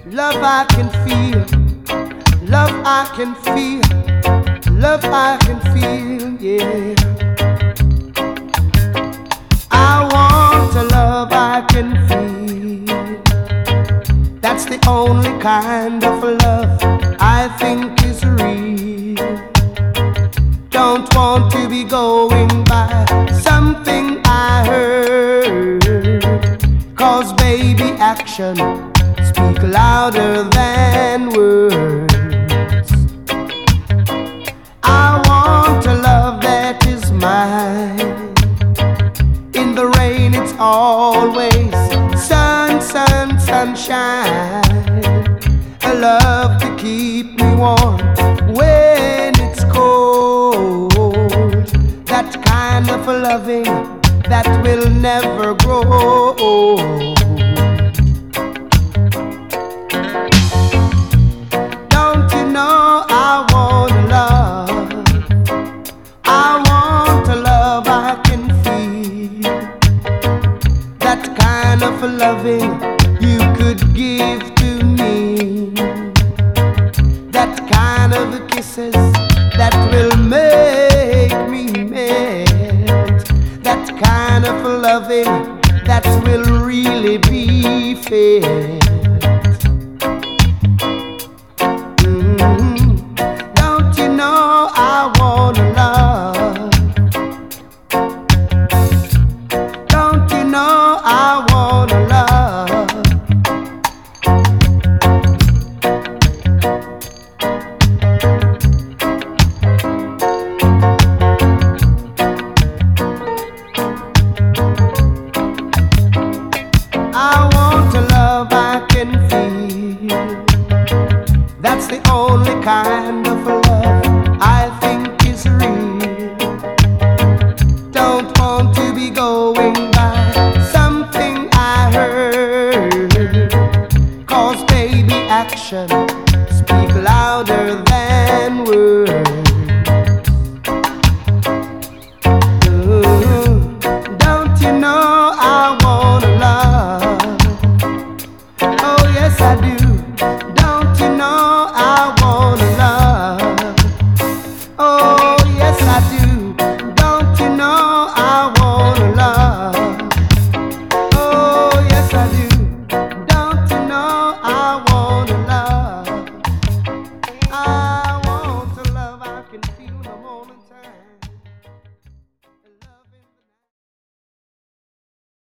Love I can feel, love I can feel, love I can feel, yeah. I want a love I can feel. That's the only kind of love I think is real. Don't want to be going by something I heard, 'cause baby, action speak louder than words. I want a love that is mine. In the rain it's always sun, sun, sunshine. A love to keep me warm when it's cold. That kind of loving that will never grow old. Of loving you could give to me, that kind of kisses that will make me melt, that kind of loving that will really be felt. Don't you know I wanna love? Don't you know I wanna love? I want a love I can feel. That's the only kind of love I think is real. Don't want to be going by something I heard, 'cause baby, action